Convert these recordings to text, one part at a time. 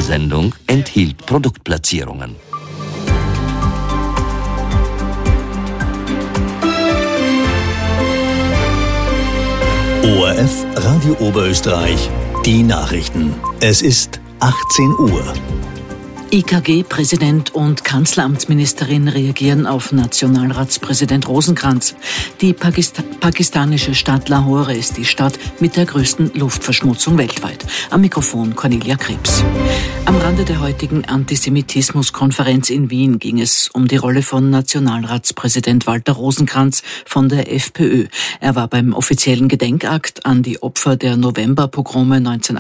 Diese Sendung enthielt Produktplatzierungen. ORF Radio Oberösterreich, die Nachrichten. Es ist 18 Uhr. IKG-Präsident und Kanzleramtsministerin reagieren auf Nationalratspräsident Rosenkranz. Die pakistanische Stadt Lahore ist die Stadt mit der größten Luftverschmutzung weltweit. Am Mikrofon Cornelia Krebs. Am Rande der heutigen Antisemitismus-Konferenz in Wien ging es um die Rolle von Nationalratspräsident Walter Rosenkranz von der FPÖ. Er war beim offiziellen Gedenkakt an die Opfer der Novemberpogrome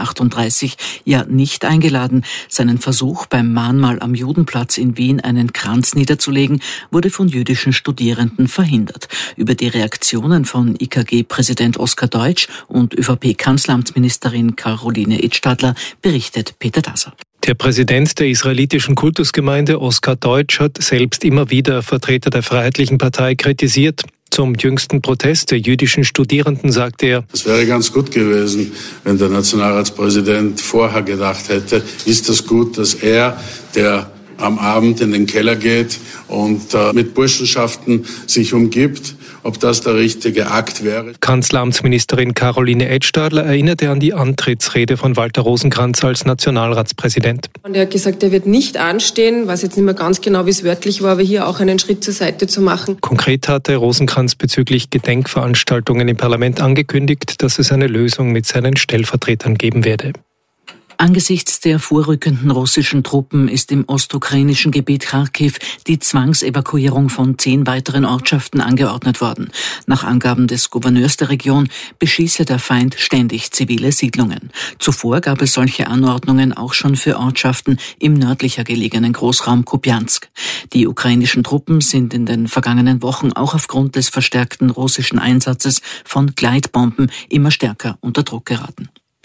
1938 ja nicht eingeladen. Seinen Versuch beim Mahnmal am Judenplatz in Wien einen Kranz niederzulegen, wurde von jüdischen Studierenden verhindert. Über die Reaktionen von IKG-Präsident Oskar Deutsch und ÖVP-Kanzleramtsministerin Caroline Edstadler berichtet Peter Dasser. Der Präsident der israelitischen Kultusgemeinde Oskar Deutsch hat selbst immer wieder Vertreter der Freiheitlichen Partei kritisiert. Zum jüngsten Protest der jüdischen Studierenden sagte er: Es wäre ganz gut gewesen, wenn der Nationalratspräsident vorher gedacht hätte, ist das gut, dass er, der am Abend in den Keller geht und mit Burschenschaften sich umgibt, ob das der richtige Akt wäre. Kanzleramtsministerin Caroline Edstadler erinnerte an die Antrittsrede von Walter Rosenkranz als Nationalratspräsident. Und er hat gesagt, er wird nicht anstehen, weiß jetzt nicht mehr ganz genau, wie es wörtlich war, aber hier auch einen Schritt zur Seite zu machen. Konkret hatte Rosenkranz bezüglich Gedenkveranstaltungen im Parlament angekündigt, dass es eine Lösung mit seinen Stellvertretern geben werde. Angesichts der vorrückenden russischen Truppen ist im ostukrainischen Gebiet Kharkiv die Zwangsevakuierung von 10 weiteren Ortschaften angeordnet worden. Nach Angaben des Gouverneurs der Region beschieße der Feind ständig zivile Siedlungen. Zuvor gab es solche Anordnungen auch schon für Ortschaften im nördlicher gelegenen Großraum Kupiansk. Die ukrainischen Truppen sind in den vergangenen Wochen auch aufgrund des verstärkten russischen Einsatzes von Gleitbomben immer stärker unter Druck geraten.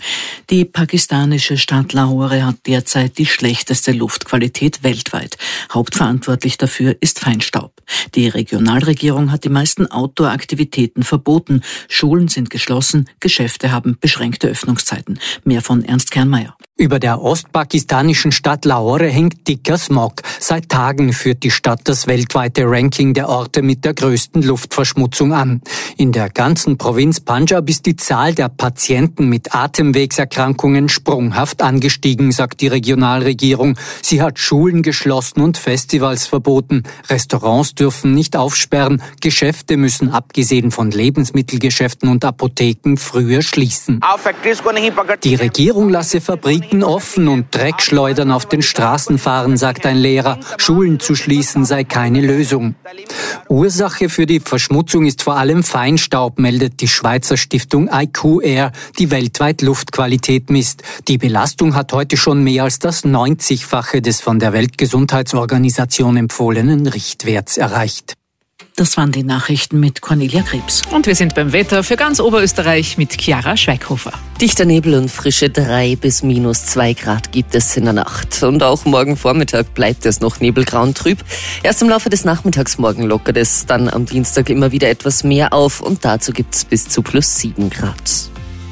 Die pakistanische Stadt Lahore hat derzeit die schlechteste Luftqualität weltweit. Hauptverantwortlich dafür ist Feinstaub. Die Regionalregierung hat die meisten Outdoor-Aktivitäten verboten. Schulen sind geschlossen, Geschäfte haben beschränkte Öffnungszeiten. Mehr von Ernst Kernmeier. Über der ostpakistanischen Stadt Lahore hängt dicker Smog. Seit Tagen führt die Stadt das weltweite Ranking der Orte mit der größten Luftverschmutzung an. In der ganzen Provinz Punjab ist die Zahl der Patienten mit Atemwegserkrankungen sprunghaft angestiegen, sagt die Regionalregierung. Sie hat Schulen geschlossen und Festivals verboten. Restaurants dürfen nicht aufsperren. Geschäfte müssen abgesehen von Lebensmittelgeschäften und Apotheken früher schließen. Die Regierung lasse Fabriken offen und Dreckschleudern auf den Straßen fahren, sagt ein Lehrer. Schulen zu schließen sei keine Lösung. Ursache für die Verschmutzung ist vor allem Feinstaub, meldet die Schweizer Stiftung IQ Air, die weltweit Luftqualität misst. Die Belastung hat heute schon mehr als das 90-fache des von der Weltgesundheitsorganisation empfohlenen Richtwerts erreicht. Das waren die Nachrichten mit Cornelia Krebs. Und wir sind beim Wetter für ganz Oberösterreich mit Chiara Schweighofer. Dichter Nebel und frische 3 bis -2 Grad gibt es in der Nacht. Und auch morgen Vormittag bleibt es noch nebelgrau und trüb. Erst im Laufe des Nachmittags morgen lockert es dann am Dienstag immer wieder etwas mehr auf. Und dazu gibt es bis zu +7 Grad.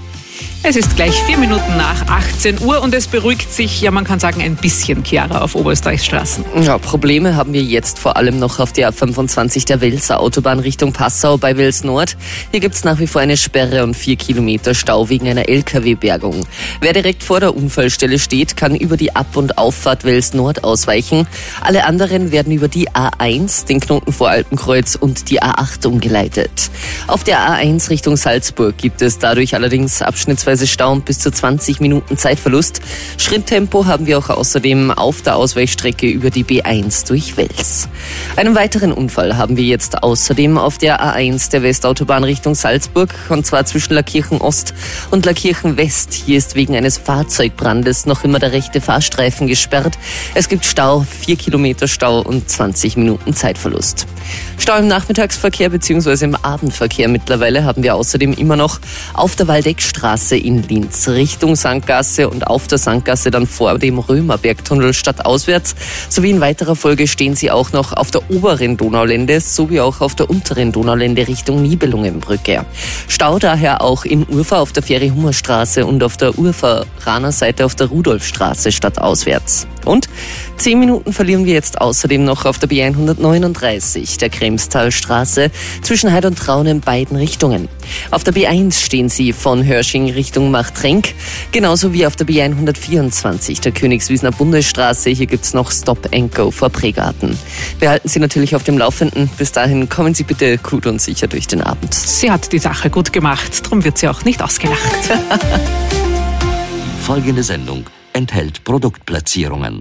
Es ist gleich 4 Minuten nach 18 Uhr und es beruhigt sich, ja man kann sagen, ein bisschen, Chiara, auf Oberösterreichs Straßen. Ja, Probleme haben wir jetzt vor allem noch auf der A25 der Welser Autobahn Richtung Passau bei Wels Nord. Hier gibt es nach wie vor eine Sperre und 4 Kilometer Stau wegen einer LKW-Bergung. Wer direkt vor der Unfallstelle steht, kann über die Ab- und Auffahrt Wels Nord ausweichen. Alle anderen werden über die A1, den Knoten vor Alpenkreuz und die A8 umgeleitet. Auf der A1 Richtung Salzburg gibt es dadurch allerdings abschnittsweise Stau und bis zu 20 Minuten Zeitverlust. Schritttempo haben wir auch außerdem auf der Ausweichstrecke über die B1 durch Wels. Einen weiteren Unfall haben wir jetzt außerdem auf der A1 der Westautobahn Richtung Salzburg, und zwar zwischen Lackirchen Ost und Lackirchen West. Hier ist wegen eines Fahrzeugbrandes noch immer der rechte Fahrstreifen gesperrt. Es gibt Stau, 4 Kilometer Stau und 20 Minuten Zeitverlust. Stau im Nachmittagsverkehr bzw. im Abendverkehr mittlerweile haben wir außerdem immer noch auf der Waldeckstraße in Linz Richtung Sandgasse und auf der Sandgasse dann vor dem Römerbergtunnel stadtauswärts. Sowie in weiterer Folge stehen Sie auch noch auf der oberen Donaulände sowie auch auf der unteren Donaulände Richtung Nibelungenbrücke. Stau daher auch in Urfa auf der Ferry-Hummer-Straße und auf der Urfa-Raner Seite auf der Rudolfstraße stadtauswärts. Und 10 Minuten verlieren wir jetzt außerdem noch auf der B139, der Kremstalstraße, zwischen Heid und Traun in beiden Richtungen. Auf der B1 stehen Sie von Hörsching Richtung Machtrenk, genauso wie auf der B124, der Königswiesner Bundesstraße. Hier gibt's noch Stop and Go vor Pregarten. Wir halten Sie natürlich auf dem Laufenden. Bis dahin kommen Sie bitte gut und sicher durch den Abend. Sie hat die Sache gut gemacht, darum wird sie auch nicht ausgelacht. Folgende Sendung enthält Produktplatzierungen.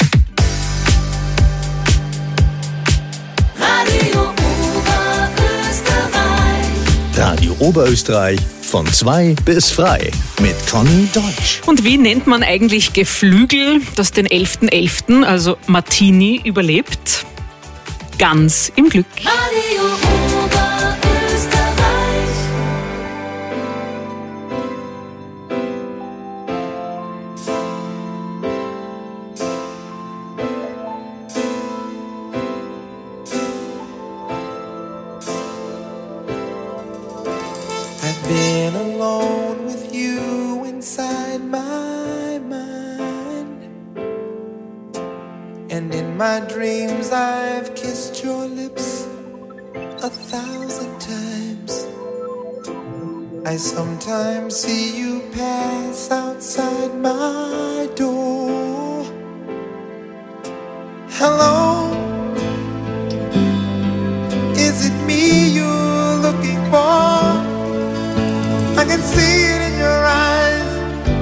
Radio Oberösterreich von 2 bis frei mit Conny Deutsch. Und wie nennt man eigentlich Geflügel, das den 11.11., also Martini, überlebt? Ganz im Glück. Radio Oberösterreich. I've been alone with you inside my mind, and in my dreams I've kissed your lips 1,000 times. I sometimes see you pass outside my door. Hello, is it me you're looking for? I can see it in your eyes,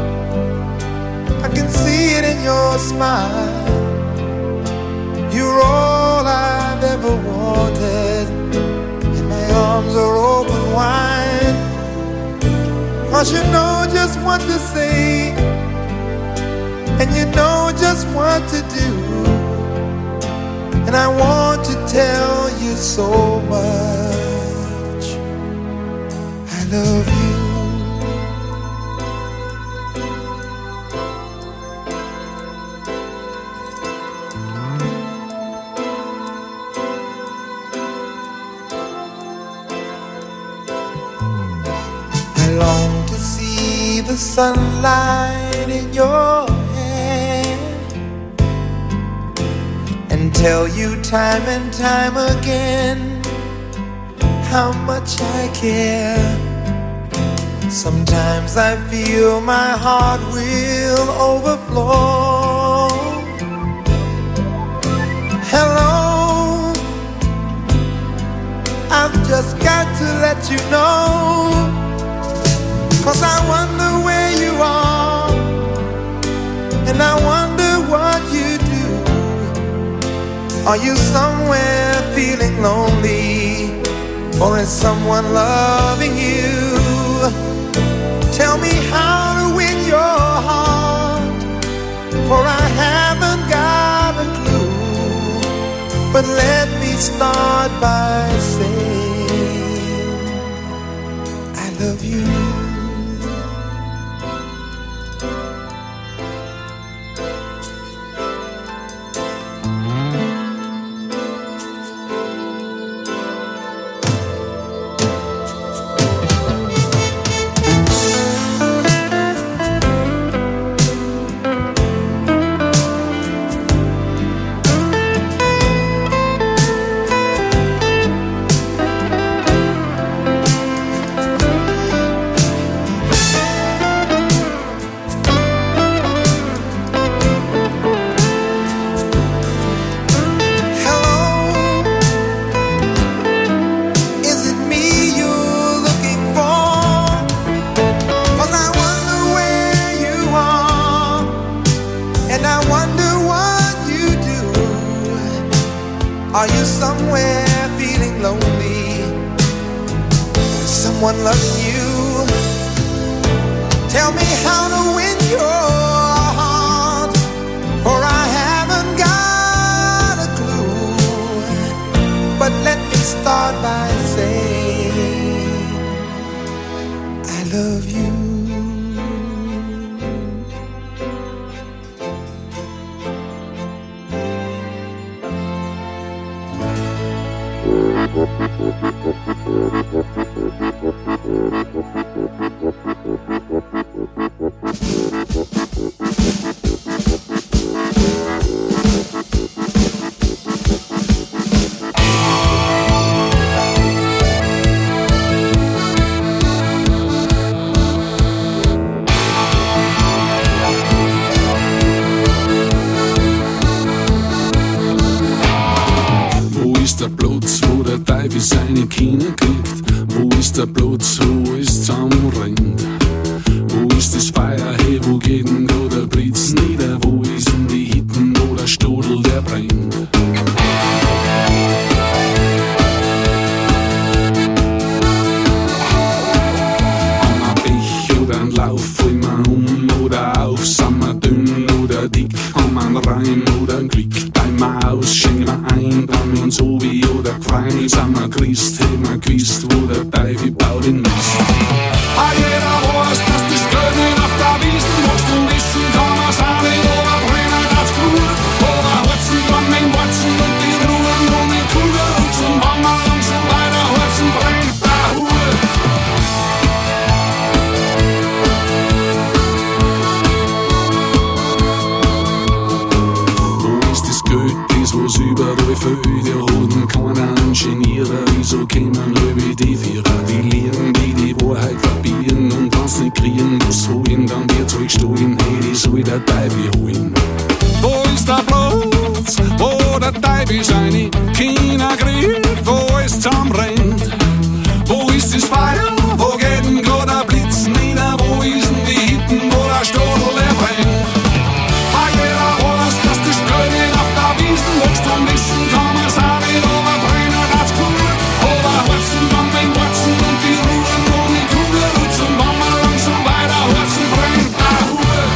I can see it in your smile. You're all I've ever wanted, and my arms are open wide. 'Cause you know just what to say, and you know just what to do, and I want to tell you so much I love you. I long to see the sunlight in your hair and tell you time and time again how much I care. Sometimes I feel my heart will overflow. Hello, I've just got to let you know, 'cause I wonder where you are, and I wonder what you do. Are you somewhere feeling lonely, or is someone loving you? Tell me how to win your heart, for I haven't got a clue. But let me start by saying I love you. Are you somewhere feeling lonely? Someone loving you? Tell me how to win your heart, for I haven't got a clue. But let me start by saying I love you. der Platz, wo der Teufel seine Kinder kriegt? Wo ist der Platz, wo es zusammenrennt? Wo ist das Feuer, hey, wo geht denn da der Blitz nieder? Wo ist denn die Hitten, wo der Stodel, der brennt? Haben wir Pech oder ein Lauf, fallen wir oder auf? Sind wir dünn oder dick? Haben wir einen Reim oder ein Glück? Teilen wir aus, schenken wir ein, dann wir uns so wie oder gefreien. Sind wir Christ, hätten wir gewusst, wo der Teufel baut den Mist. Jeder weiß, dass das Geld nicht auf der Wiesen wächst und wissen kann man's auch nicht, aber brennen das gut. Aber Holzen dran mit dem Warzen und die Ruhen und die Kugel und zum Hammer und so weiter. Holzen brennt der Hut. Wo ist das Geld, das was überall fehlt? Der Hoden kann einen genieren, wieso kämen Löwe die Vierer? Die Lehren, die Wahrheit verbieren und wenn's nicht kriegen, was holen, dann wird's euch stohlen, hey, die soll der Teufel holen. Wo ist der Platz, wo der Teufel seine Kinder kriegt, wo es zusammenrennt? Wo ist das Feuer, wo geht denn gerade der Blitz nieder? Wo ist denn die Hitten, wo der Stodel, der brennt? Jeder weiß, dass das Geld nicht auf der Wiesen wächst und wissen kann man's auch nicht, aber brennen das gut. Aber Holzen dann mit dem Warzen und die Ruhen und die Kugel und zum Hammer und so weiter. Holzen brennt der Hut.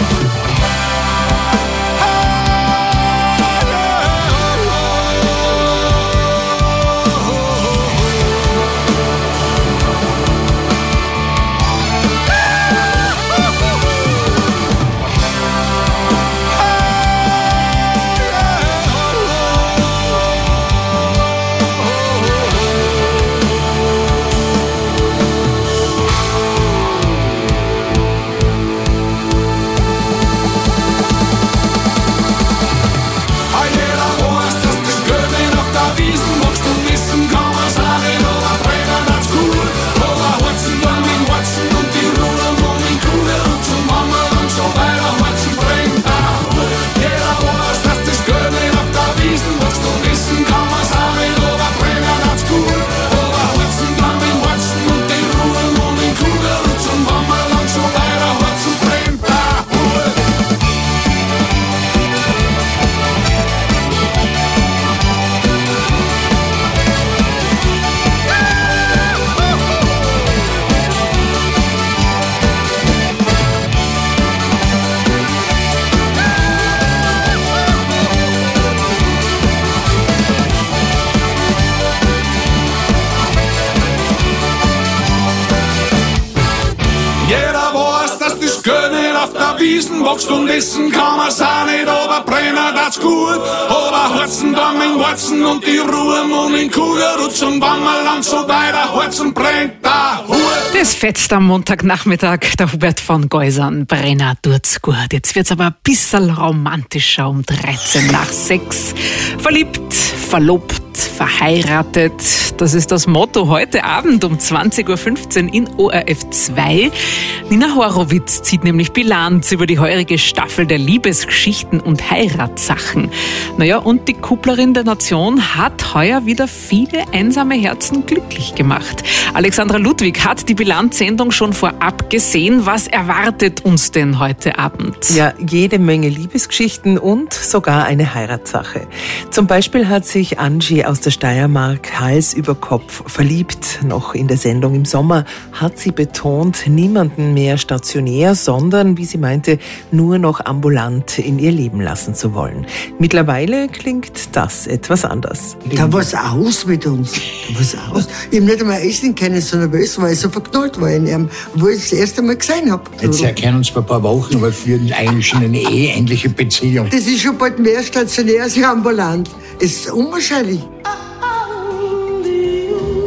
Wächst und wissen kann man's auch nicht, aber brennen das gut. Aber Holzen dann mit Warzen und die Ruhe und in Kugelrutsch und Wammerland so weiter. Holzen brennt der Hut. Das fetzt am Montagnachmittag, der Hubert von Geusern. Brenner tut's gut. Jetzt wird's aber ein bisschen romantischer um 13 nach 6. Verliebt, verlobt, verheiratet. Das ist das Motto heute Abend um 20.15 Uhr in ORF 2. Nina Horowitz zieht nämlich Bilanz über die heurige Staffel der Liebesgeschichten und Heiratssachen. Naja, und die Kupplerin der Nation hat heuer wieder viele einsame Herzen glücklich gemacht. Alexandra Ludwig hat die Bilanzsendung schon vorab gesehen. Was erwartet uns denn heute Abend? Ja, jede Menge Liebesgeschichten und sogar eine Heiratssache. Zum Beispiel hat sich Angie aus der Steiermark Hals über Kopf verliebt. Noch in der Sendung im Sommer hat sie betont, niemanden mehr stationär, sondern, wie sie meinte, nur noch ambulant in ihr Leben lassen zu wollen. Mittlerweile klingt das etwas anders. Da war's aus mit uns. Da war's aus. Ich hab nicht einmal essen können, so nervös, weil ich so verknallt war in ihm, wo ich das erste Mal gesehen hab. Jetzt erkennen uns vor ein paar Wochen, aber führen eigentlich schon eine eheähnliche Beziehung. Das ist schon bald mehr stationär als ambulant. Es ist unwahrscheinlich.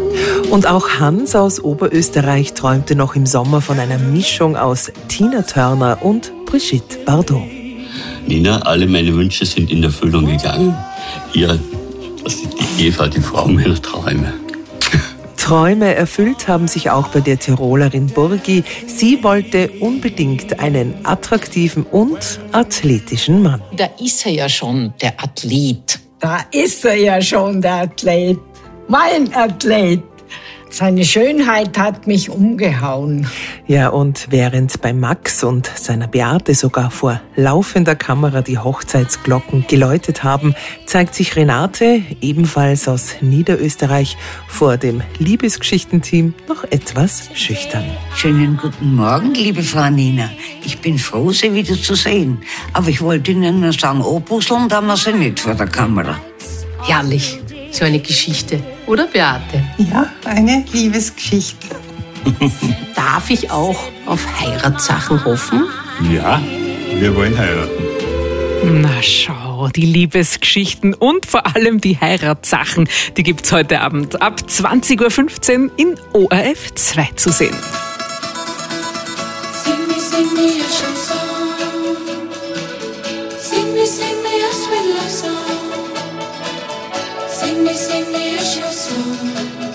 Und auch Hans aus Oberösterreich träumte noch im Sommer von einer Mischung aus Tina Turner und Brigitte Bardot. Nina, alle meine Wünsche sind in Erfüllung gegangen. Ihr, das ist die Eva, die Frau meiner Träume. Träume erfüllt haben sich auch bei der Tirolerin Burgi. Sie wollte unbedingt einen attraktiven und athletischen Mann. Da ist er ja schon, der Athlet. Da ist er ja schon, der Athlet. Mein Athlet. Seine Schönheit hat mich umgehauen. Ja, und während bei Max und seiner Beate sogar vor laufender Kamera die Hochzeitsglocken geläutet haben, zeigt sich Renate, ebenfalls aus Niederösterreich, vor dem Liebesgeschichtenteam noch etwas schüchtern. Schönen guten Morgen, liebe Frau Nina. Ich bin froh, Sie wieder zu sehen. Aber ich wollte Ihnen nur sagen, anpuzzeln darf man Sie nicht vor der Kamera. Herrlich. So eine Geschichte, oder Beate? Ja, eine Liebesgeschichte. Darf ich auch auf Heiratssachen hoffen? Ja, wir wollen heiraten. Na schau, die Liebesgeschichten und vor allem die Heiratssachen, die gibt's heute Abend ab 20.15 Uhr in ORF 2 zu sehen. Sing me a chanson. Sing me a sweet love song. Sing me a chanson.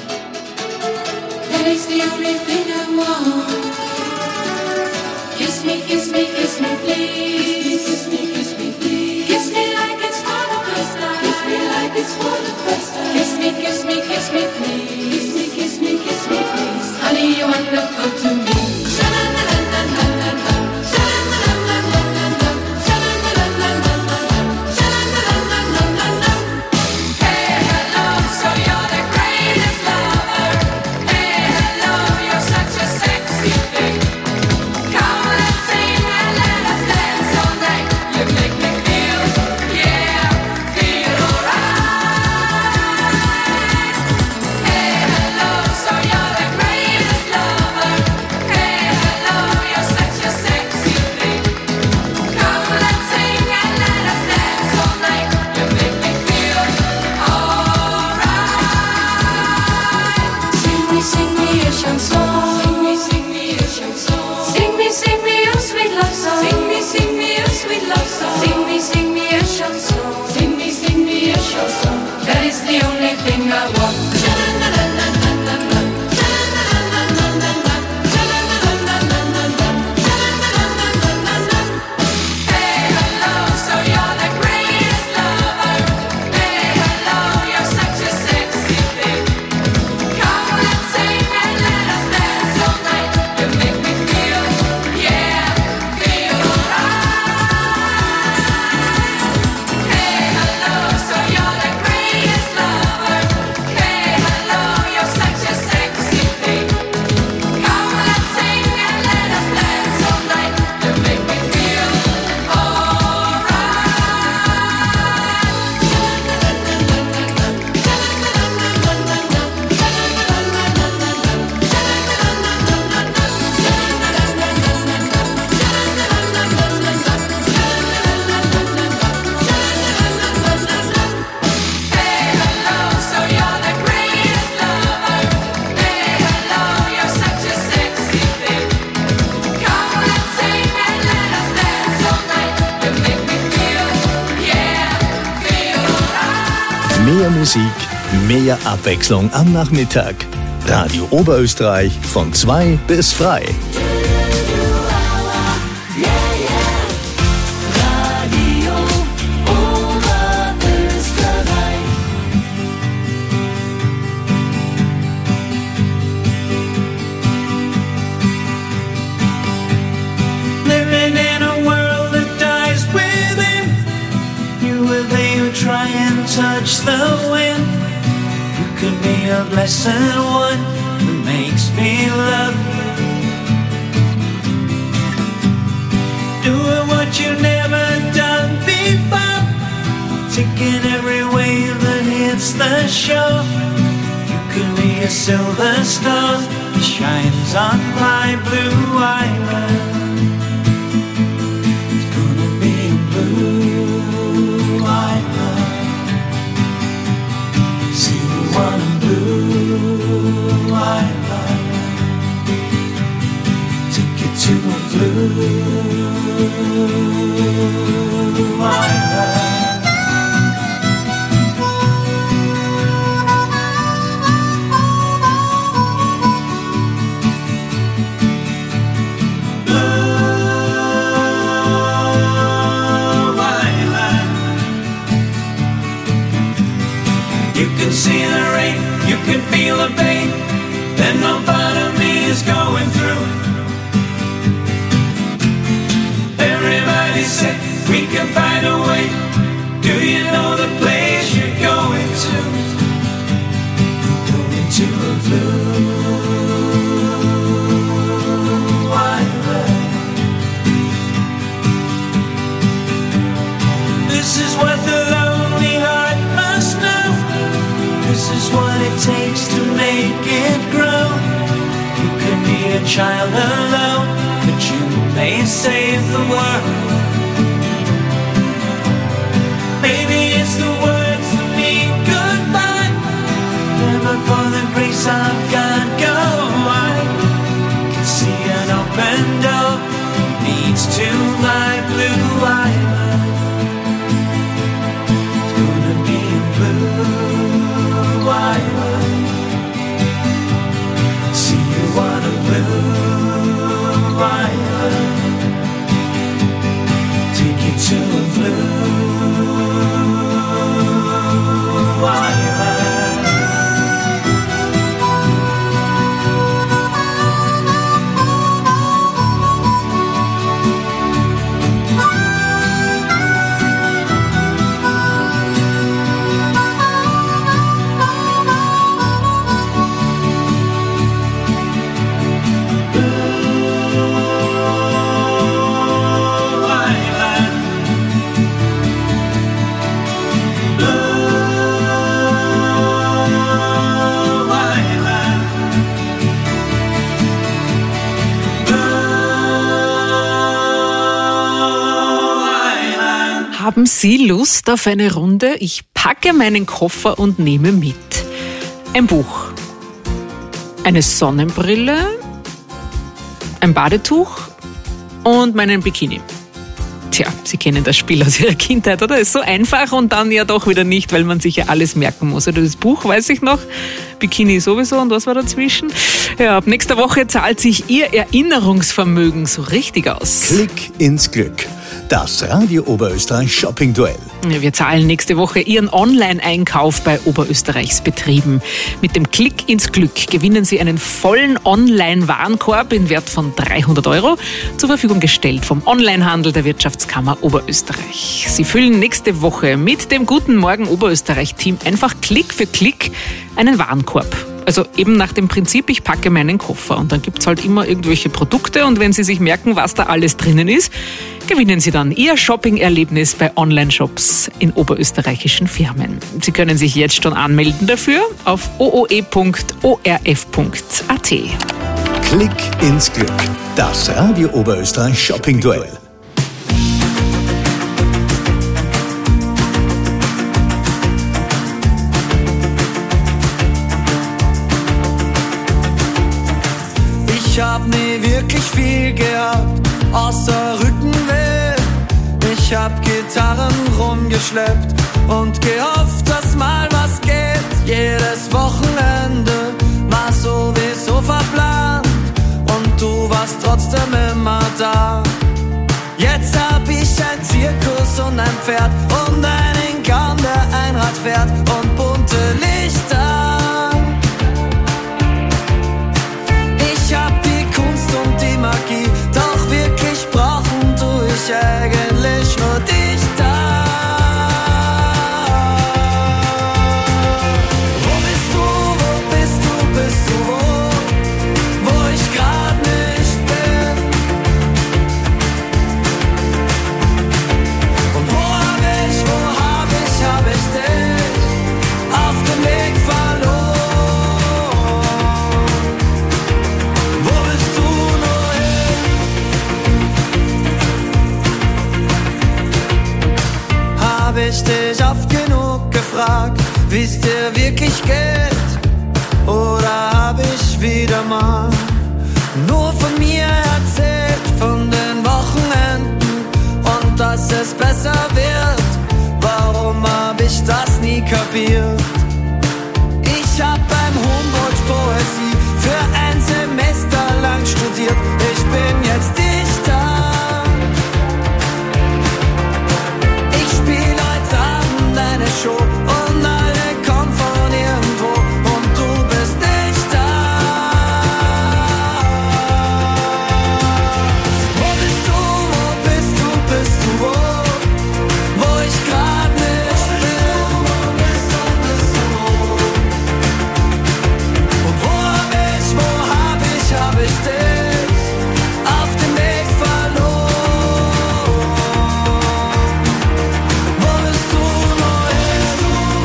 That is the only thing I want. Kiss me, please. Kiss me, please. Kiss me like it's for the first time. Kiss me like it's for the first time. Kiss me, please. Kiss me, please. Honey, you're wonderful to me. That is the only thing I want. Mehr Musik, mehr Abwechslung am Nachmittag. Radio Oberösterreich von 2 bis frei. Living in a world that dies within. You were there who try and touch the wind. You could be a blessed one that makes me love you. Doing what you never done before. Taking every wave that hits the shore. You could be a silver star that shines on my blue island. Blue to a blue island. You can see the rain, you can feel the pain that no part of me is going through. Everybody said we can find a way. Do you know the place you're going to? Going to a blue island. This is what the lonely heart must know. This is what it takes to make it grow. You can be a child alone, but you may save the world. Maybe it's the words that mean goodbye. Never for the grace of God go I can see an open door leads to my blue island. It's gonna be a blue island. See you on a blue island. Take you to a blue island. Haben Sie Lust auf eine Runde? Ich packe meinen Koffer und nehme mit ein Buch, eine Sonnenbrille, ein Badetuch und meinen Bikini. Tja, Sie kennen das Spiel aus Ihrer Kindheit, oder? Ist so einfach und dann ja doch wieder nicht, weil man sich ja alles merken muss. Oder das Buch weiß ich noch, Bikini sowieso und was war dazwischen? Ja, ab nächster Woche zahlt sich Ihr Erinnerungsvermögen so richtig aus. Klick ins Glück. Das Radio Oberösterreich Shopping Duell. Wir zahlen nächste Woche Ihren Online-Einkauf bei Oberösterreichs Betrieben. Mit dem Klick ins Glück gewinnen Sie einen vollen Online-Warenkorb in Wert von 300 € zur Verfügung gestellt vom Onlinehandel der Wirtschaftskammer Oberösterreich. Sie füllen nächste Woche mit dem Guten Morgen Oberösterreich-Team einfach Klick für Klick einen Warenkorb. Also eben nach dem Prinzip, ich packe meinen Koffer und dann gibt's halt immer irgendwelche Produkte und wenn Sie sich merken, was da alles drinnen ist, gewinnen Sie dann Ihr Shopping-Erlebnis bei Online-Shops in oberösterreichischen Firmen. Sie können sich jetzt schon anmelden dafür auf ooe.orf.at. Klick ins Glück. Das Radio Oberösterreich Shopping Duell. Ich hab nie wirklich viel gehabt, außer Rückenweh. Ich hab Gitarren rumgeschleppt und gehofft, dass mal was geht. Jedes Wochenende war sowieso verplant und du warst trotzdem immer da. Jetzt hab ich ein Zirkus und ein Pferd und einen Kahn, der Einrad fährt und bunte Lichter. Ich hab die Kunst und die Magie, doch wirklich brauchen tu ich eigentlich nur dich da. Wo bist du, wo ich grad nicht bin? Und wo hab ich dich auf dem Weg verloren? Wo bist du nur hin? Hab ich dich oft genug gefragt, wie's dir wirklich geht? Oder hab ich wieder mal nur von mir erzählt? kapiert. Ich hab beim Humboldt Poesie für ein Semester lang studiert. Ich bin jetzt Dichter. Ich spiel heute Abend eine Show und alle kommen von irgendwo und du bist nicht da. Wo bist du, bist du wo? Wo ich grad nicht bin. Und wo hab ich dich auf dem Weg verloren. Wo bist du, noch hin?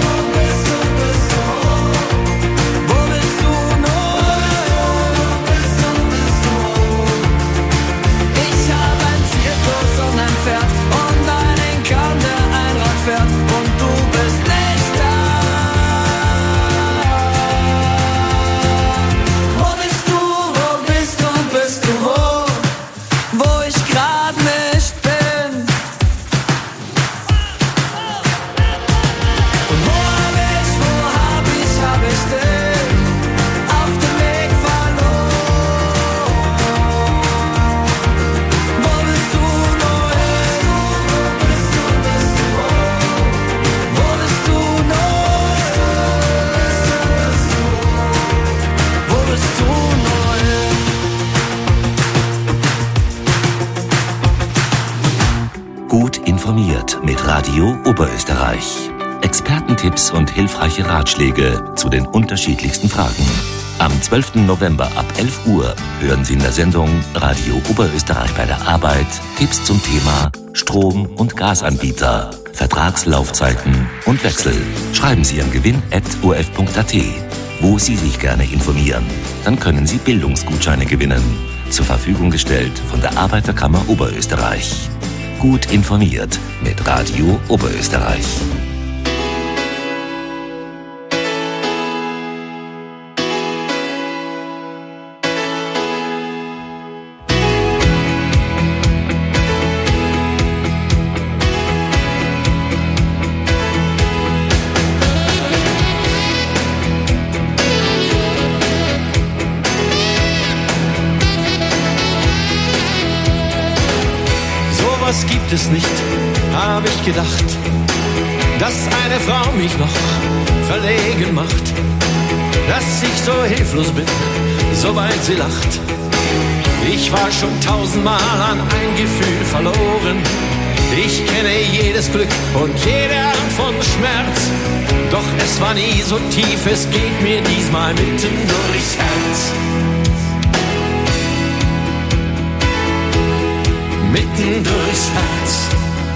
Wo bist du, noch hin? Ich hab ein Zirkus und ein Pferd und einen Kahn, der Einrad fährt und du bist nicht da. Wo bist du, wo ich grad nicht bin. Und wo hab ich dich auf dem Weg verloren. Wo bist du, noch hin? Wo bist du, noch hin? Wo bist du, noch hin? Gut informiert mit Radio Oberösterreich. Expertentipps und hilfreiche Ratschläge zu den unterschiedlichsten Fragen. Am 12. November ab 11 Uhr hören Sie in der Sendung Radio Oberösterreich bei der Arbeit Tipps zum Thema Strom- und Gasanbieter, Vertragslaufzeiten und Wechsel. Schreiben Sie Ihren Gewinn @orf.at, wo Sie sich gerne informieren. Dann können Sie Bildungsgutscheine gewinnen. Zur Verfügung gestellt von der Arbeiterkammer Oberösterreich. Gut informiert mit Radio Oberösterreich. Sowas gibt es nicht, hab ich gedacht, dass eine Frau mich noch verlegen macht, dass ich so hilflos bin, soweit sie lacht. Ich war schon 1000-mal an ein Gefühl verloren. Ich kenne jedes Glück und jede Art von Schmerz. Doch es war nie so tief, es geht mir diesmal mitten durchs Herz. Mitten durchs Herz.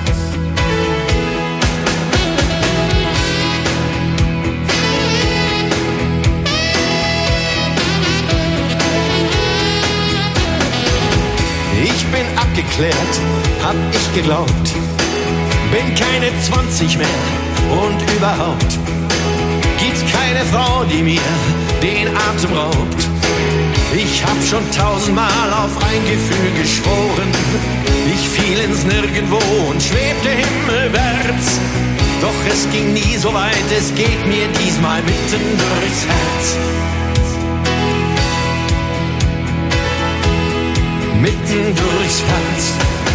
Ich bin abgeklärt, hab ich geglaubt. Bin keine 20 mehr und überhaupt gibt's keine Frau, die mir den Atem raubt. Ich hab schon 1000-mal auf ein Gefühl geschworen. Ich fiel ins Nirgendwo und schwebte himmelwärts. Doch es ging nie so weit, es geht mir diesmal mitten durchs Herz. Mitten durchs Herz.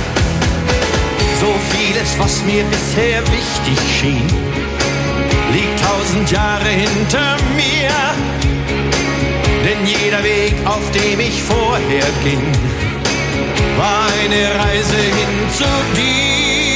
So vieles, was mir bisher wichtig schien, liegt 1000 Jahre hinter mir. Denn jeder Weg, auf dem ich vorher ging, war eine Reise hin zu dir.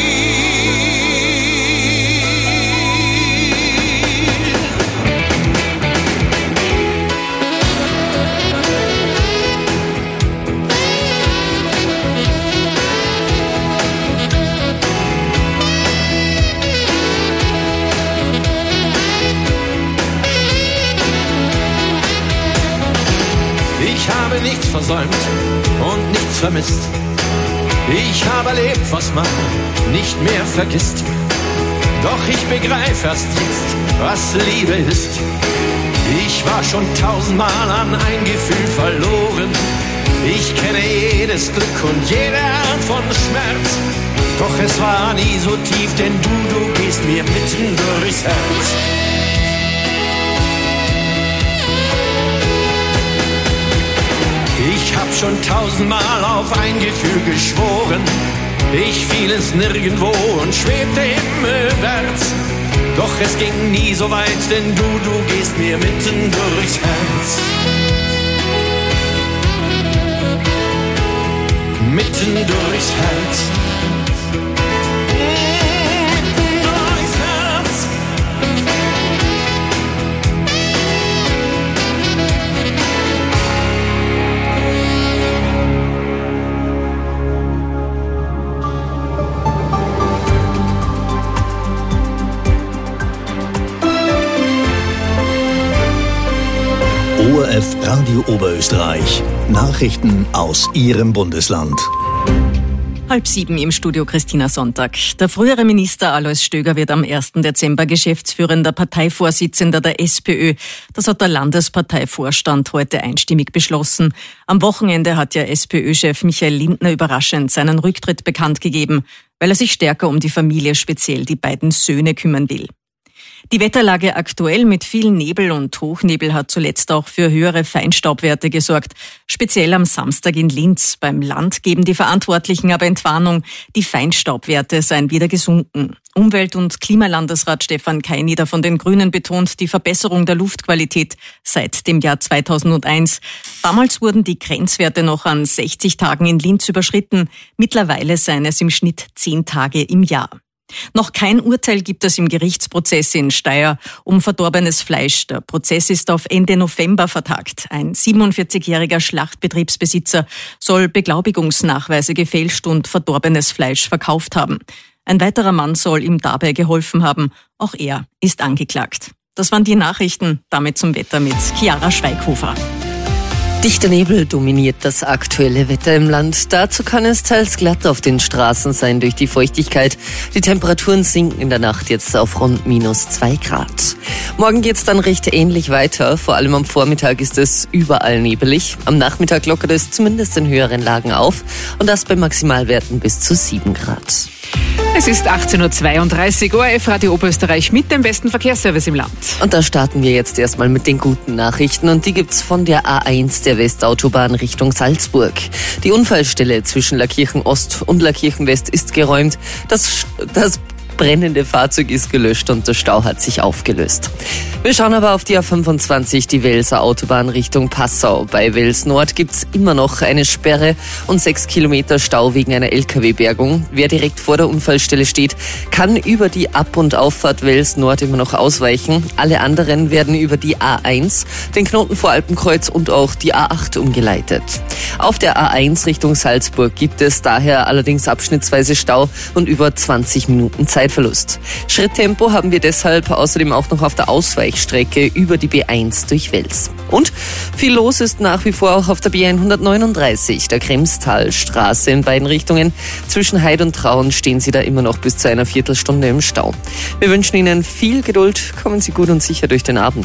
Ich habe nichts versäumt und nichts vermisst. Ich habe erlebt, was man nicht mehr vergisst. Doch ich begreife erst jetzt, was Liebe ist. Ich war schon 1000-mal an ein Gefühl verloren. Ich kenne jedes Glück und jede Art von Schmerz. Doch es war nie so tief, denn du gehst mir mitten durchs Herz. Ich hab schon 1000-mal auf ein Gefühl geschworen. Ich fiel ins Nirgendwo und schwebte himmelwärts. Doch es ging nie so weit, denn du gehst mir mitten durchs Herz. Mitten durchs Herz. Mitten durchs Herz. ORF Radio Oberösterreich. Nachrichten aus Ihrem Bundesland. 6:30 im Studio Christina Sonntag. Der frühere Minister Alois Stöger wird am 1. Dezember geschäftsführender Parteivorsitzender der SPÖ. Das hat der Landesparteivorstand heute einstimmig beschlossen. Am Wochenende hat ja SPÖ-Chef Michael Lindner überraschend seinen Rücktritt bekannt gegeben, weil er sich stärker um die Familie, speziell die beiden Söhne, kümmern will. Die Wetterlage aktuell mit viel Nebel und Hochnebel hat zuletzt auch für höhere Feinstaubwerte gesorgt. Speziell am Samstag in Linz. Beim Land geben die Verantwortlichen aber Entwarnung, die Feinstaubwerte seien wieder gesunken. Umwelt- und Klimalandesrat Stefan Keinieder von den Grünen betont die Verbesserung der Luftqualität seit dem Jahr 2001. Damals wurden die Grenzwerte noch an 60 Tagen in Linz überschritten. Mittlerweile seien es im Schnitt 10 Tage im Jahr. Noch kein Urteil gibt es im Gerichtsprozess in Steyr um verdorbenes Fleisch. Der Prozess ist auf Ende November vertagt. Ein 47-jähriger Schlachtbetriebsbesitzer soll Beglaubigungsnachweise gefälscht und verdorbenes Fleisch verkauft haben. Ein weiterer Mann soll ihm dabei geholfen haben. Auch er ist angeklagt. Das waren die Nachrichten. Damit zum Wetter mit Chiara Schweighofer. Dichter Nebel dominiert das aktuelle Wetter im Land. Dazu kann es teils glatt auf den Straßen sein durch die Feuchtigkeit. Die Temperaturen sinken in der Nacht jetzt auf rund -2 Grad. Morgen geht's dann recht ähnlich weiter. Vor allem am Vormittag ist es überall nebelig. Am Nachmittag lockert es zumindest in höheren Lagen auf. Und das bei Maximalwerten bis zu 7 Grad. Es ist 18:32 Uhr, ORF Radio Oberösterreich mit dem besten Verkehrsservice im Land. Und da starten wir jetzt erstmal mit den guten Nachrichten. Und die gibt's von der A1 der Westautobahn Richtung Salzburg. Die Unfallstelle zwischen Lackirchen Ost und Lackirchen West ist geräumt. Das brennende Fahrzeug ist gelöscht und der Stau hat sich aufgelöst. Wir schauen aber auf die A25, die Welser Autobahn Richtung Passau. Bei Wels Nord gibt's immer noch eine Sperre und 6 Kilometer Stau wegen einer LKW-Bergung. Wer direkt vor der Unfallstelle steht, kann über die Ab- und Auffahrt Wels Nord immer noch ausweichen. Alle anderen werden über die A1, den Knoten vor Alpenkreuz und auch die A8 umgeleitet. Auf der A1 Richtung Salzburg gibt es daher allerdings abschnittsweise Stau und über 20 Minuten Zeitverlust. Schritttempo haben wir deshalb außerdem auch noch auf der Ausweichstrecke über die B1 durch Wels. Und viel los ist nach wie vor auch auf der B139, der Kremstalstraße in beiden Richtungen. Zwischen Heid und Traun stehen Sie da immer noch bis zu einer Viertelstunde im Stau. Wir wünschen Ihnen viel Geduld. Kommen Sie gut und sicher durch den Abend.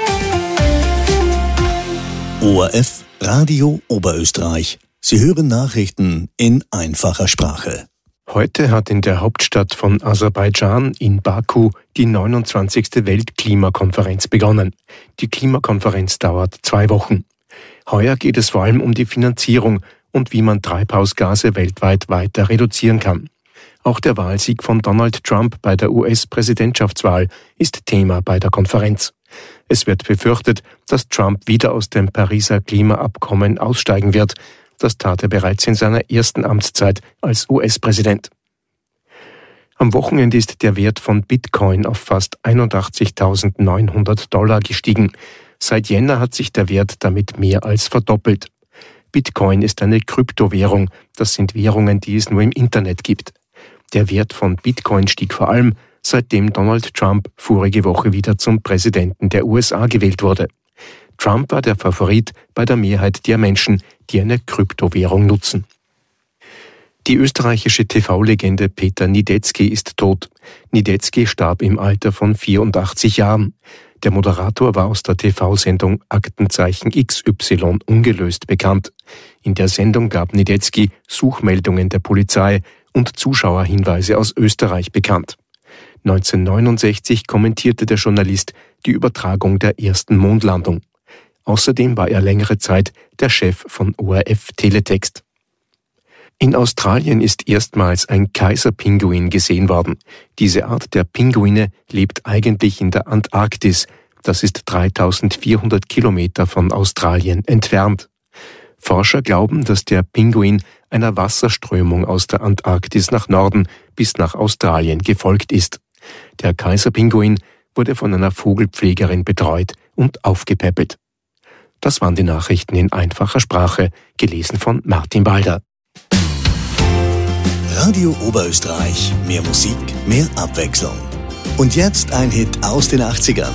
ORF Radio Oberösterreich. Sie hören Nachrichten in einfacher Sprache. Heute hat in der Hauptstadt von Aserbaidschan, in Baku, die 29. Weltklimakonferenz begonnen. Die Klimakonferenz dauert 2 Wochen. Heuer geht es vor allem um die Finanzierung und wie man Treibhausgase weltweit weiter reduzieren kann. Auch der Wahlsieg von Donald Trump bei der US-Präsidentschaftswahl ist Thema bei der Konferenz. Es wird befürchtet, dass Trump wieder aus dem Pariser Klimaabkommen aussteigen wird. Das tat er bereits in seiner ersten Amtszeit als US-Präsident. Am Wochenende ist der Wert von Bitcoin auf fast $81.900 gestiegen. Seit Jänner hat sich der Wert damit mehr als verdoppelt. Bitcoin ist eine Kryptowährung. Das sind Währungen, die es nur im Internet gibt. Der Wert von Bitcoin stieg vor allem, seitdem Donald Trump vorige Woche wieder zum Präsidenten der USA gewählt wurde. Trump war der Favorit bei der Mehrheit der Menschen, die eine Kryptowährung nutzen. Die österreichische TV-Legende Peter Niedetzky ist tot. Niedetzky starb im Alter von 84 Jahren. Der Moderator war aus der TV-Sendung Aktenzeichen XY ungelöst bekannt. In der Sendung gab Niedetzky Suchmeldungen der Polizei und Zuschauerhinweise aus Österreich bekannt. 1969 kommentierte der Journalist die Übertragung der ersten Mondlandung. Außerdem war er längere Zeit der Chef von ORF Teletext. In Australien ist erstmals ein Kaiserpinguin gesehen worden. Diese Art der Pinguine lebt eigentlich in der Antarktis. Das ist 3400 Kilometer von Australien entfernt. Forscher glauben, dass der Pinguin einer Wasserströmung aus der Antarktis nach Norden bis nach Australien gefolgt ist. Der Kaiserpinguin wurde von einer Vogelpflegerin betreut und aufgepäppelt. Das waren die Nachrichten in einfacher Sprache, gelesen von Martin Balder. Radio Oberösterreich, mehr Musik, mehr Abwechslung. Und jetzt ein Hit aus den 80ern.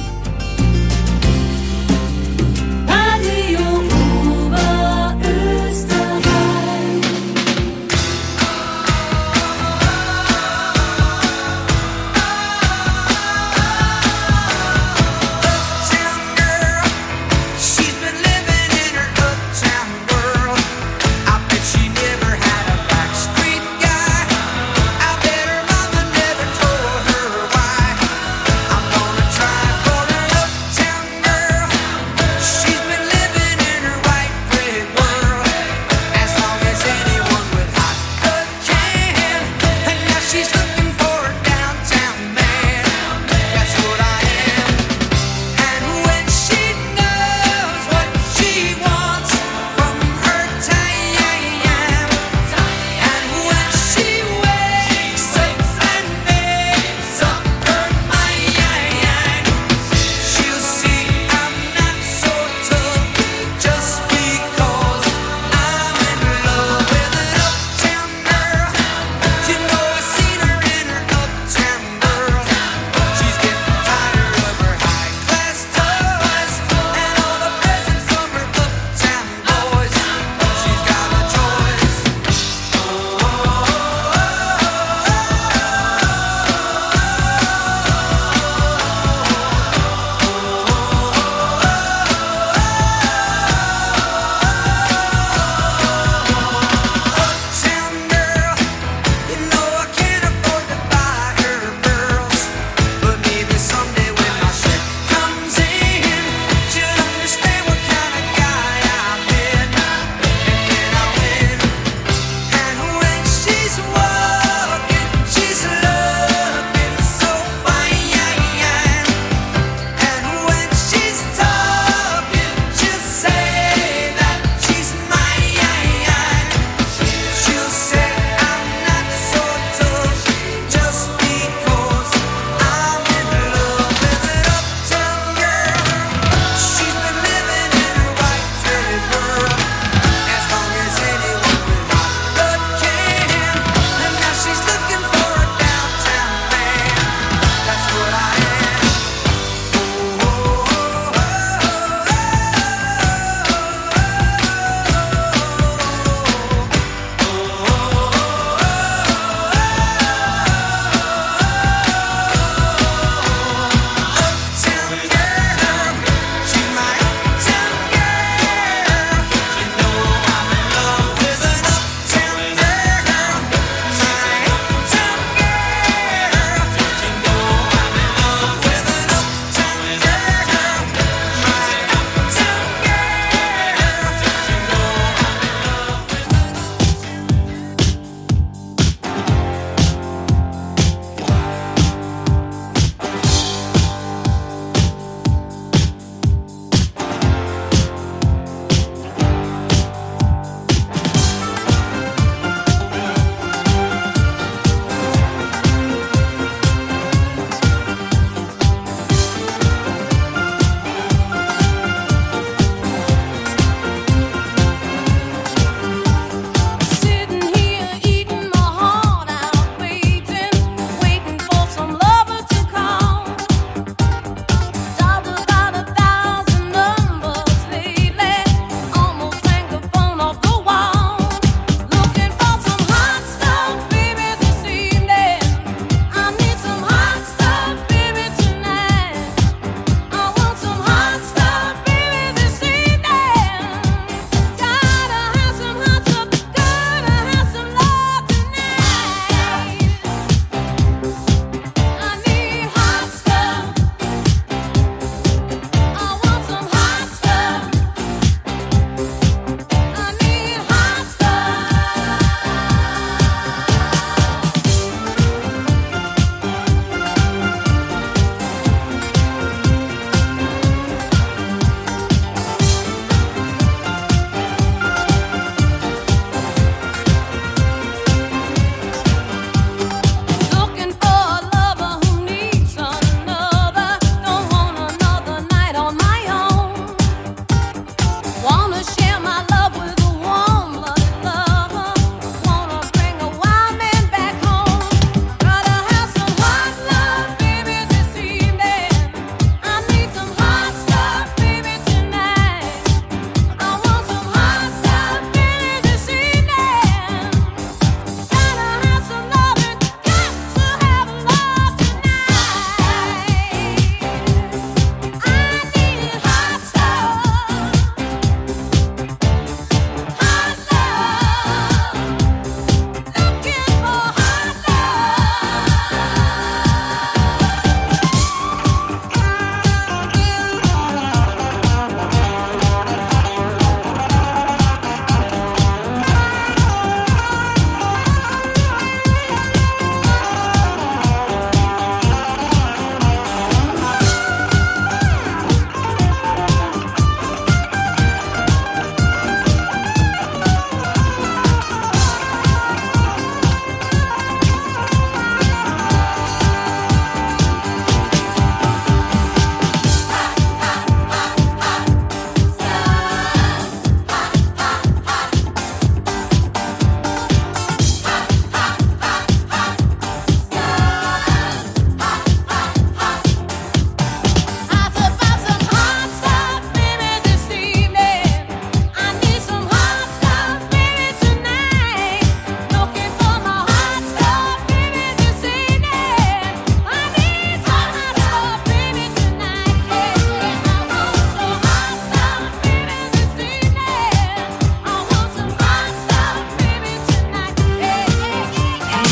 For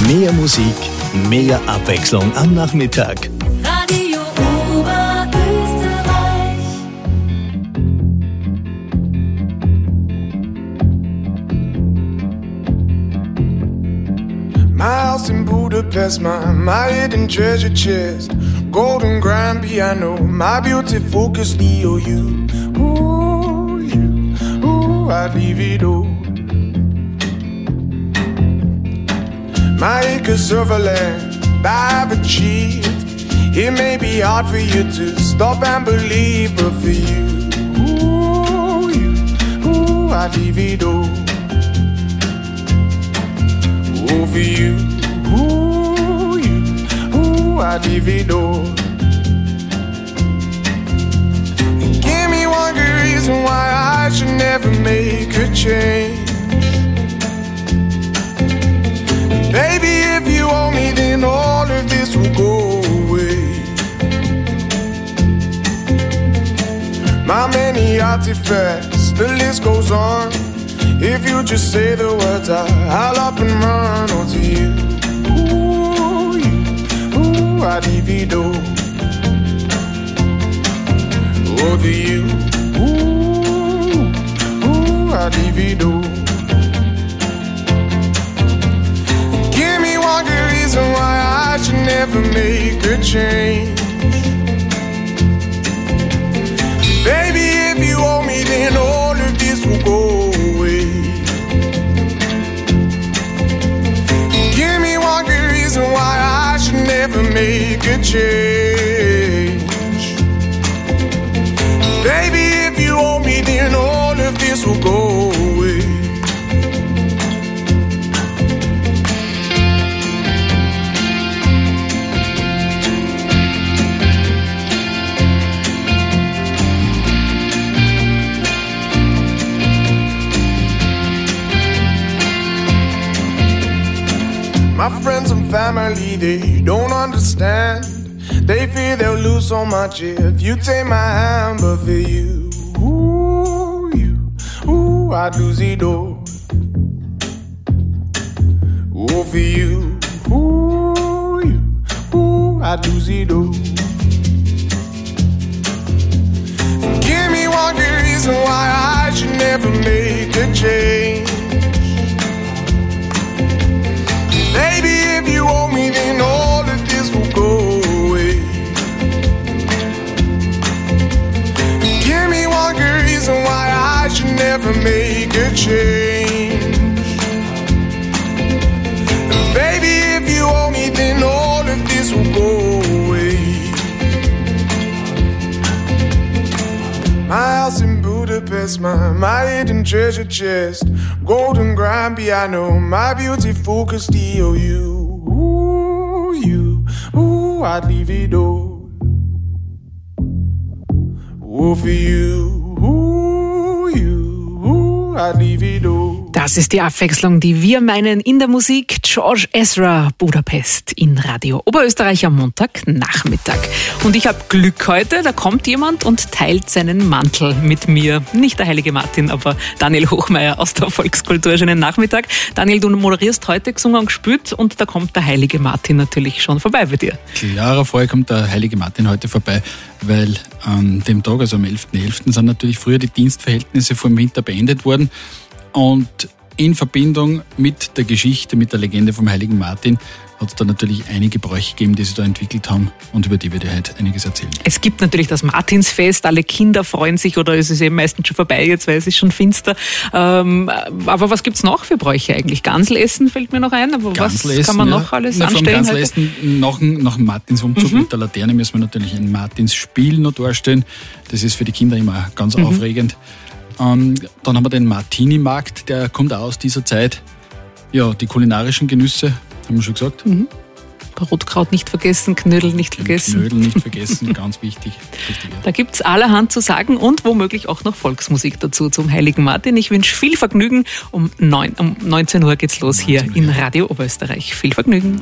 Mehr Musik, mehr Abwechslung am Nachmittag. Radio Oberösterreich. My house in Budapest, my hidden treasure chest, golden grand piano, my beauty focus EOU. Ooh, you, ooh, I'd leave it all. My acres of land I've achieved. It may be hard for you to stop and believe, but for you, ooh, I'd leave it all. Ooh, for you, ooh, I'd leave it all. And give me one good reason why I should never make a change. Baby, if you owe me, then all of this will go away. My many artifacts, the list goes on. If you just say the words, I'll up and run onto you. Ooh, I'd divido. Over you. Ooh, I'd divido. Give me one good reason why I should never make a change. Baby, if you owe me, then all of this will go away. Give me one good reason why I should never make a change. Baby, if you owe me, then all of this will go away. My friends and family, they don't understand. They fear they'll lose so much if you take my hand. But for you, I'd lose it all. Oh, for you, I'd lose it all. Give me one good reason why I should never make a change. Baby, if you owe me, then all of this will go away. Give me one good reason why I should never make a change. Baby, if you owe me, then all of this will go away. My house in Budapest, my hidden treasure chest, golden grand piano, my beauty focused EOU. Ooh, I'd leave it all. Ooh, for you, I'd leave it all. Das ist die Abwechslung, die wir meinen in der Musik. George Ezra, Budapest in Radio Oberösterreich am Montagnachmittag. Und ich habe Glück heute, da kommt jemand und teilt seinen Mantel mit mir. Nicht der heilige Martin, aber Daniel Hochmeier aus der Volkskultur. Schönen Nachmittag. Daniel, du moderierst heute Gesungen und gespielt und da kommt der heilige Martin natürlich schon vorbei bei dir. Klarer Fall kommt der heilige Martin heute vorbei, weil an dem Tag, also am 11.11., sind natürlich früher die Dienstverhältnisse vor dem Winter beendet worden. Und in Verbindung mit der Geschichte, mit der Legende vom heiligen Martin, hat es da natürlich einige Bräuche gegeben, die sich da entwickelt haben und über die wir dir heute einiges erzählen. Es gibt natürlich das Martinsfest, alle Kinder freuen sich oder es ist eben meistens schon vorbei jetzt, weil es ist schon finster. Aber was gibt's noch für Bräuche eigentlich? Ganselessen fällt mir noch ein, aber was kann man noch alles anstellen? Vom Ganselessen nach dem Martinsumzug mit der Laterne müssen wir natürlich ein Martinsspiel noch darstellen. Das ist für die Kinder immer ganz aufregend. Dann haben wir den Martini-Markt, der kommt auch aus dieser Zeit. Ja, die kulinarischen Genüsse, haben wir schon gesagt. Rotkraut nicht vergessen, Knödel nicht vergessen. Knödel nicht vergessen, ganz wichtig. Richtig, ja. Da gibt's allerhand zu sagen und womöglich auch noch Volksmusik dazu zum heiligen Martin. Ich wünsche viel Vergnügen. Um 19 Uhr geht's los hier in Radio Oberösterreich. Viel Vergnügen.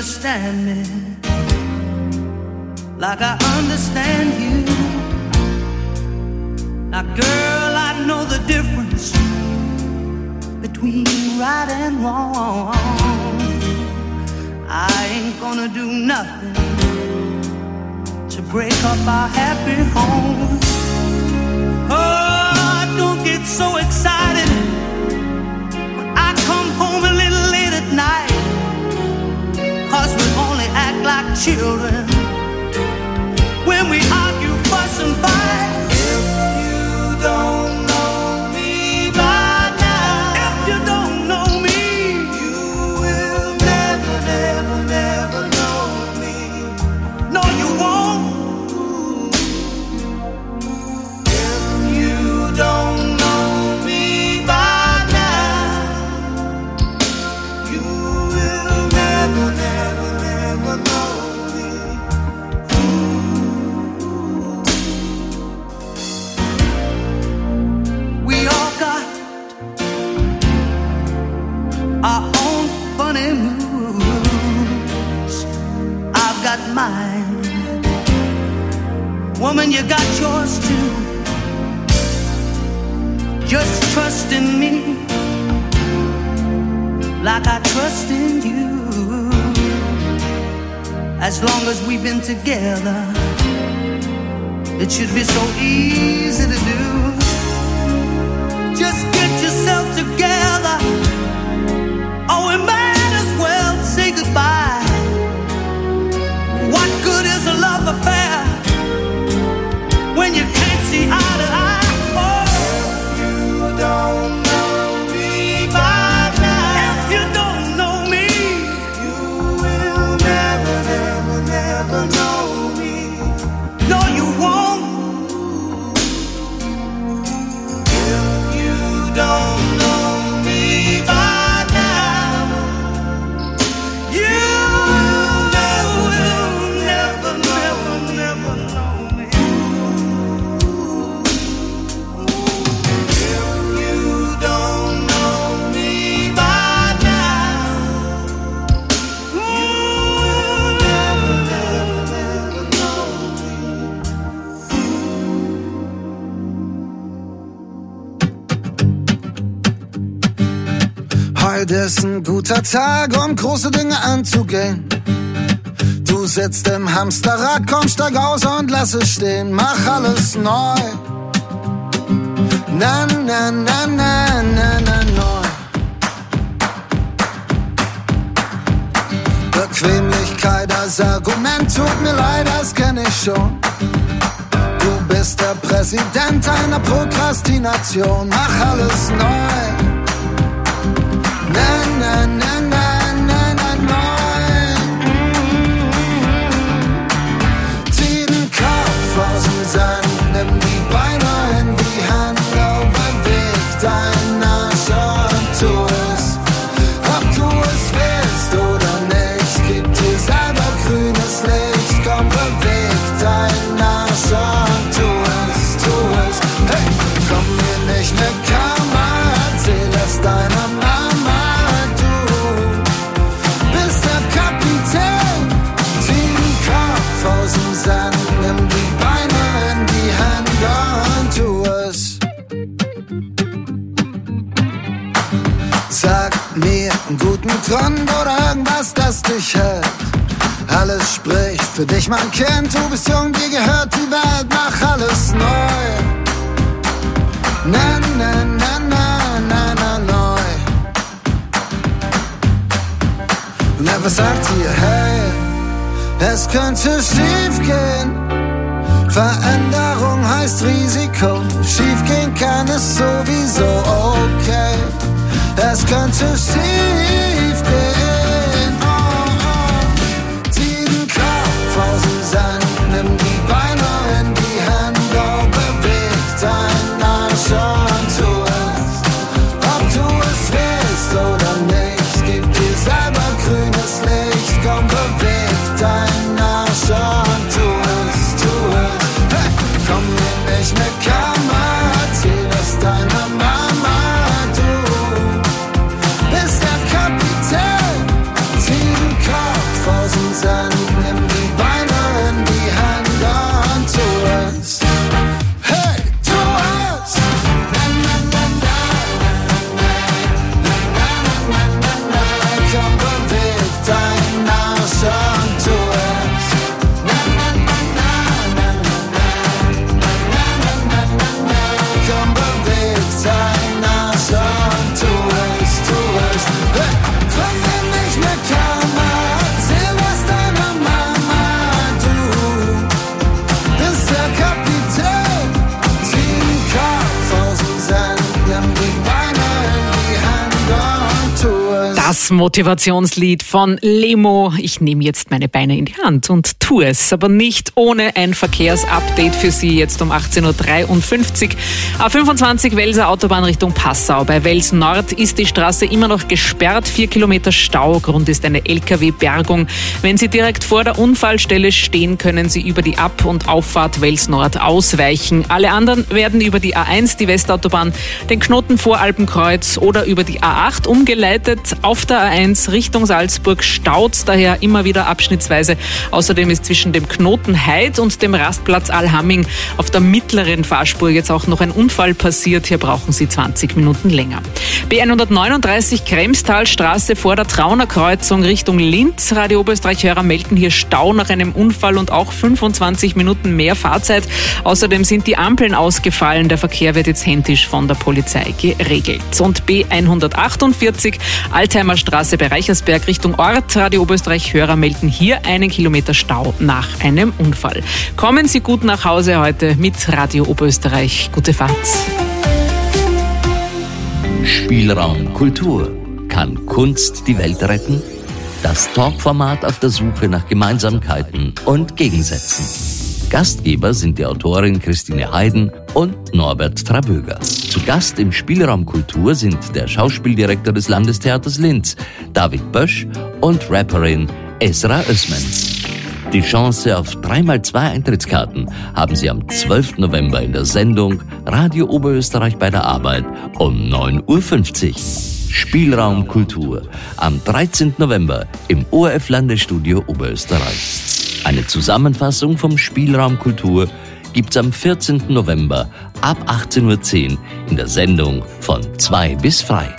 understand me like I understand you. Now girl, I know the difference between right and wrong. I ain't gonna do nothing to break up our happy home. Oh, don't get so excited when I come home a little late at night, 'cause we only act like children when we argue, fuss and fight. If you don't know me by now, if you don't know me, you will never, never, never know me. No, you won't. If you don't know me by now, you will never, never, never know me. We all got our own funny moods. I've got mine. Woman, you got yours too. Just trust in me like I trust in you. As long as we've been together, it should be so easy to do. Just get yourself together, or we might as well say goodbye. What good is a love affair when you can't see eye to eye? Oh, if you don't know me by now, if you don't know me, you will never, never, never know me. No, you won't. If you don't know me by now, you will never, never, never know me. If you don't know me by now, you will never, never, never know me. Heute ist ein guter Tag, um große Dinge anzugehen. Du sitzt im Hamsterrad, komm, steig aus und lass es stehen. Mach alles neu. Na, na, na, na, na, na, neu. Bequemlichkeit als Argument, tut mir leid, das kenn ich schon. Du bist der Präsident einer Prokrastination. Mach alles neu. Na, na, na, na, na, na, neu. Zieh den Kopf aus dem Sand, nimm die Beine in die Hand, oh, beweg deinen Arsch und tu es. Ob du es willst oder nicht, gib dir selber grünes Licht, komm, beweg deinen Arsch und tu es, tu es. Hey, komm mir nicht mit Karma, erzähl es deiner Mama. Aus dem Sand, nimm die Beine in die Hände und tu es. Sag mir einen guten Grund oder irgendwas, das dich hält. Alles spricht für dich, mein Kind, du bist jung, dir gehört die Welt, mach alles neu. Na, na, na, na, na, na, neu. Und er sagt dir, hey, es könnte schief gehen. Veränderung heißt Risiko. Schief gehen kann es sowieso, okay. Es könnte schief gehen. Oh, oh. Zieh den Kopf aus dem Sand, nimm die Beine in die Hände, oh, beweg deinen Arsch und tu es. Ob du es willst oder nicht, gib dir selber grünes Licht, komm, beweg deinen Arsch und tu es, tu es. Hey, komm mir nicht mit Karma, erzähl es deiner Mama. Du bist der Kapitän Motivationslied von Lemo. Ich nehme jetzt meine Beine in die Hand und tue es, aber nicht ohne ein Verkehrsupdate für Sie jetzt um 18.53 Uhr. A25 Welser Autobahn Richtung Passau. Bei Wels Nord ist die Straße immer noch gesperrt. 4 Kilometer Stau. Grund ist eine LKW-Bergung. Wenn Sie direkt vor der Unfallstelle stehen, können Sie über die Ab- und Auffahrt Wels Nord ausweichen. Alle anderen werden über die A1, die Westautobahn, den Knoten vor Alpenkreuz oder über die A8 umgeleitet. Auf der A1 Richtung Salzburg staut daher immer wieder abschnittsweise. Außerdem ist zwischen dem Knoten Heid und dem Rastplatz Alhamming auf der mittleren Fahrspur jetzt auch noch ein Unfall passiert. Hier brauchen Sie 20 Minuten länger. B139 Kremstalstraße vor der Trauner Kreuzung Richtung Linz. Radio Oberösterreich-Hörer melden hier Stau nach einem Unfall und auch 25 Minuten mehr Fahrzeit. Außerdem sind die Ampeln ausgefallen. Der Verkehr wird jetzt händisch von der Polizei geregelt. Und B148 Altheimer Straße bei Reichersberg Richtung Ort. Radio Oberösterreich-Hörer melden hier 1 Kilometer Stau nach einem Unfall. Kommen Sie gut nach Hause heute mit Radio Oberösterreich. Gute Fahrt. Spielraum Kultur. Kann Kunst die Welt retten? Das Talkformat auf der Suche nach Gemeinsamkeiten und Gegensätzen. Gastgeber sind die Autorin Christine Heiden und Norbert Travöger. Zu Gast im Spielraum Kultur sind der Schauspieldirektor des Landestheaters Linz, David Bösch, und Rapperin Esra Özmen. Die Chance auf 3x2 Eintrittskarten haben Sie am 12. November in der Sendung Radio Oberösterreich bei der Arbeit um 9.50 Uhr. Spielraum Kultur am 13. November im ORF-Landesstudio Oberösterreich. Eine Zusammenfassung vom Spielraum Kultur gibt's am 14. November ab 18.10 Uhr in der Sendung von 2 bis frei.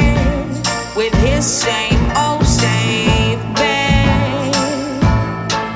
Same old same bed.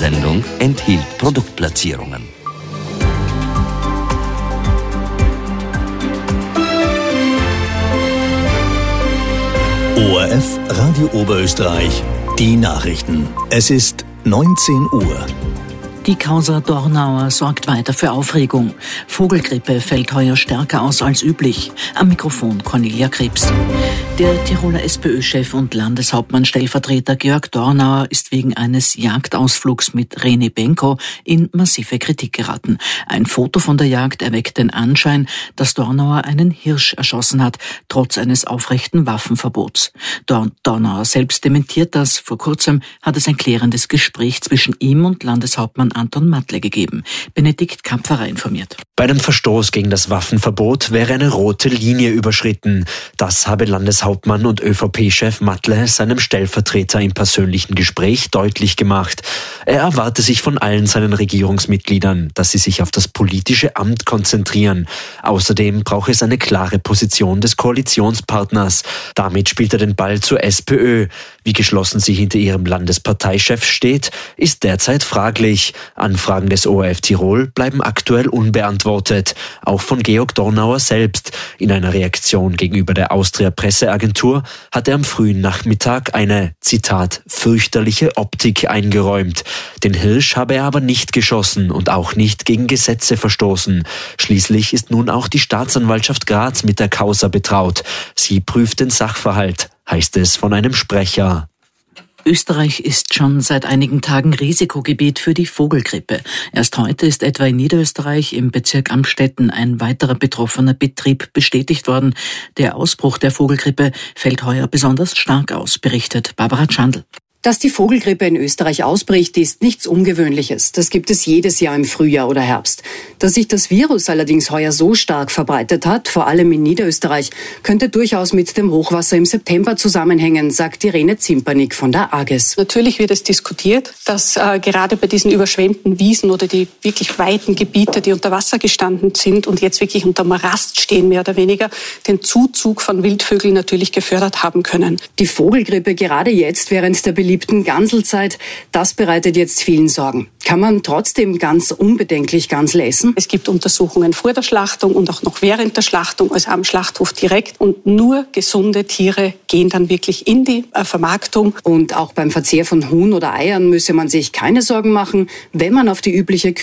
Sendung enthielt Produktplatzierungen. ORF Radio Oberösterreich, die Nachrichten. Es ist 19 Uhr. Die Causa Dornauer sorgt weiter für Aufregung. Vogelgrippe fällt heuer stärker aus als üblich. Am Mikrofon Cornelia Krebs. Der Tiroler SPÖ-Chef und Landeshauptmann-Stellvertreter Georg Dornauer ist wegen eines Jagdausflugs mit René Benko in massive Kritik geraten. Ein Foto von der Jagd erweckt den Anschein, dass Dornauer einen Hirsch erschossen hat, trotz eines aufrechten Waffenverbots. Dornauer selbst dementiert das. Vor kurzem hat es ein klärendes Gespräch zwischen ihm und Landeshauptmann Anton Matle gegeben. Benedikt Kapferer informiert. Bei einem Verstoß gegen das Waffenverbot wäre eine rote Linie überschritten. Das habe Landeshauptmann und ÖVP-Chef Matle seinem Stellvertreter im persönlichen Gespräch deutlich gemacht. Er erwarte sich von allen seinen Regierungsmitgliedern, dass sie sich auf das politische Amt konzentrieren. Außerdem brauche es eine klare Position des Koalitionspartners. Damit spielt er den Ball zur SPÖ. Wie geschlossen sie hinter ihrem Landesparteichef steht, ist derzeit fraglich. Anfragen des ORF Tirol bleiben aktuell unbeantwortet. Auch von Georg Dornauer selbst. In einer Reaktion gegenüber der Austria-Presseagentur hat er am frühen Nachmittag eine, Zitat, fürchterliche Optik eingeräumt. Den Hirsch habe er aber nicht geschossen und auch nicht gegen Gesetze verstoßen. Schließlich ist nun auch die Staatsanwaltschaft Graz mit der Causa betraut. Sie prüft den Sachverhalt, heißt es von einem Sprecher. Österreich ist schon seit einigen Tagen Risikogebiet für die Vogelgrippe. Erst heute ist etwa in Niederösterreich im Bezirk Amstetten ein weiterer betroffener Betrieb bestätigt worden. Der Ausbruch der Vogelgrippe fällt heuer besonders stark aus, berichtet Barbara Schandl. Dass die Vogelgrippe in Österreich ausbricht, ist nichts Ungewöhnliches. Das gibt es jedes Jahr im Frühjahr oder Herbst. Dass sich das Virus allerdings heuer so stark verbreitet hat, vor allem in Niederösterreich, könnte durchaus mit dem Hochwasser im September zusammenhängen, sagt Irene Zimpernick von der AGES. Natürlich wird es diskutiert, dass gerade bei diesen überschwemmten Wiesen oder die wirklich weiten Gebiete, die unter Wasser gestanden sind und jetzt wirklich unter Morast stehen, mehr oder weniger, den Zuzug von Wildvögeln natürlich gefördert haben können. Die Vogelgrippe gerade jetzt während der beliebten Ganselzeit, das bereitet jetzt vielen Sorgen. Kann man trotzdem ganz unbedenklich Gansel essen? Es gibt Untersuchungen vor der Schlachtung und auch noch während der Schlachtung, also am Schlachthof direkt. Und nur gesunde Tiere gehen dann wirklich in die Vermarktung. Und auch beim Verzehr von Huhn oder Eiern müsse man sich keine Sorgen machen, wenn man auf die übliche